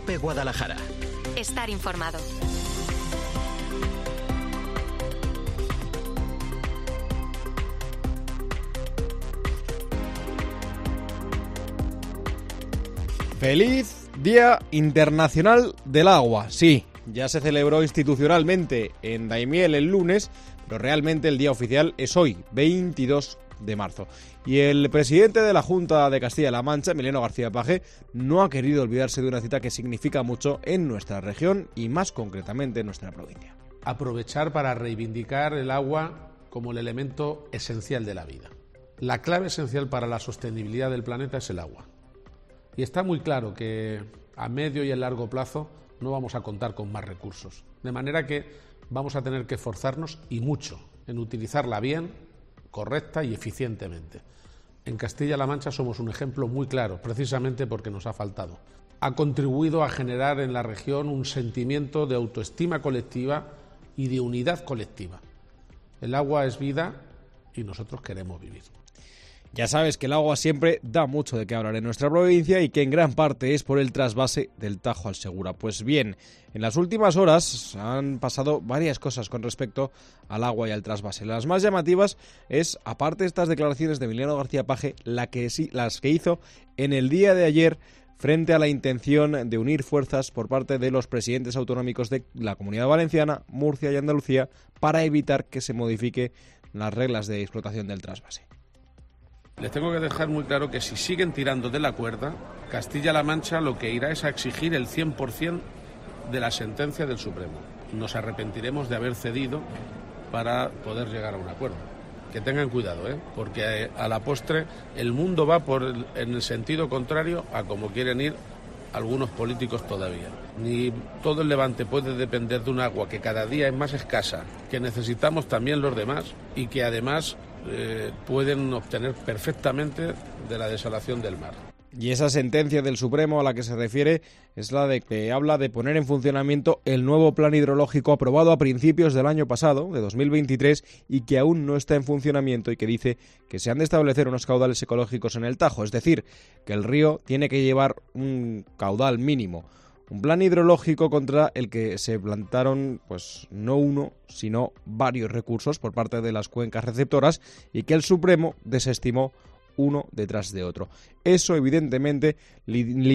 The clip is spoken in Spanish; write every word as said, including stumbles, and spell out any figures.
COPE Guadalajara. Estar informado. ¡Feliz Día Internacional del Agua! Sí, ya se celebró institucionalmente en Daimiel el lunes, pero realmente el día oficial es hoy, veintidós de marzo. Y el presidente de la Junta de Castilla-La Mancha, Emiliano García Paje, no ha querido olvidarse de una cita que significa mucho en nuestra región y más concretamente en nuestra provincia. Aprovechar para reivindicar el agua como el elemento esencial de la vida. La clave esencial para la sostenibilidad del planeta es el agua. Y está muy claro que a medio y a largo plazo no vamos a contar con más recursos. De manera que vamos a tener que esforzarnos y mucho en utilizarla bien, correcta y eficientemente. En Castilla-La Mancha somos un ejemplo muy claro, precisamente porque nos ha faltado. Ha contribuido a generar en la región un sentimiento de autoestima colectiva y de unidad colectiva. El agua es vida y nosotros queremos vivir. Ya sabes que el agua siempre da mucho de qué hablar en nuestra provincia y que en gran parte es por el trasvase del Tajo al Segura. Pues bien, en las últimas horas han pasado varias cosas con respecto al agua y al trasvase. Las más llamativas es, aparte de estas declaraciones de Emiliano García Paje, la que sí, las que hizo en el día de ayer frente a la intención de unir fuerzas por parte de los presidentes autonómicos de la Comunidad Valenciana, Murcia y Andalucía para evitar que se modifiquen las reglas de explotación del trasvase. Les tengo que dejar muy claro que si siguen tirando de la cuerda, Castilla-La Mancha lo que irá es a exigir el cien por ciento de la sentencia del Supremo. Nos arrepentiremos de haber cedido para poder llegar a un acuerdo. Que tengan cuidado, ¿eh? Porque a la postre el mundo va por el, en el sentido contrario a como quieren ir algunos políticos todavía. Ni todo el Levante puede depender de un agua que cada día es más escasa, que necesitamos también los demás y que además Eh, pueden obtener perfectamente de la desalación del mar. Y esa sentencia del Supremo a la que se refiere es la de que habla de poner en funcionamiento el nuevo plan hidrológico aprobado a principios del año pasado, de dos mil veintitrés, y que aún no está en funcionamiento y que dice que se han de establecer unos caudales ecológicos en el Tajo, es decir, que el río tiene que llevar un caudal mínimo. Un plan hidrológico contra el que se plantaron, pues no uno, sino varios recursos por parte de las cuencas receptoras y que el Supremo desestimó uno detrás de otro. Eso, evidentemente, li-